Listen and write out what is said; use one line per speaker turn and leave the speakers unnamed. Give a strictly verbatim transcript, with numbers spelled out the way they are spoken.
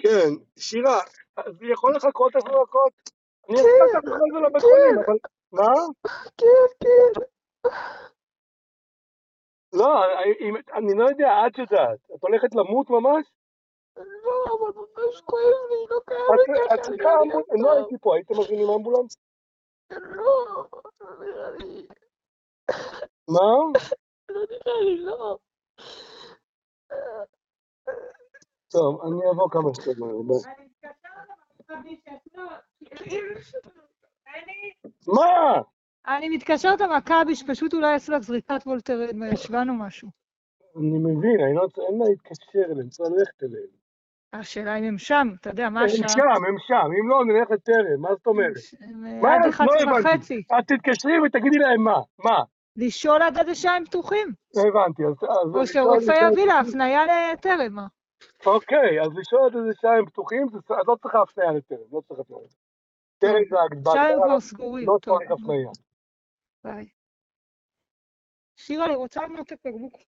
כן, שירה, זה יכול לחכות עשר דקות? אני
כן,
אעשה את אחרי זה לבית חולים, אבל... מה?
כן, כן.
לא, אם- אני לא יודע, את יודעת. את הולכת למות ממש?
לא, אבל ממש כואב לי, לא קיים
את
ככה,
את
נראה
צריכה
לי
אמבולנס,
אף
לא
פעם.
הייתי פה, הייתם מזמינים אמבולנס?
לא, לא נראה לי,
מה?
לא נראה לי, לא.
טוב, אני אבוא כמה שטוב מהר, ביי. מה?
אני מתקשרת למכבי, שפשוט אולי יעשו לך זריקת וולטרן מהישבן או משהו.
אני מבין, אני לא צריך, אין לה להתקשר אליהם, צריך ללכת אליהם.
השאלה אם הם שם, אתה יודע, מה
הם
השעה?
שם, הם שם, אם לא, נלך לטרם, מה זאת אומרת?
הם,
מה?
אה, עד
לא
אחת עשרה
הבנתי.
וחצי.
את תתקשרי ותגידי להם מה, מה?
לשאול עד איזה שעה הם פתוחים.
הבנתי, אז... אז
או
לשאול
שרופא
איזה
יביא לה
שעה-
הפניה לטרם. מה?
אוקיי, אז לשאול עד איזה שעה הם פתוחים, זה- את לא צריכה הפניה לטרם, לא צריך הפניה.
טוב,
טרם זה
עכשיו הם
בהגדרה,
כבר סגורים.
לא
טוב,
צריך הפניה.
ביי. שירה, אני רוצה לקנות את הבקבוק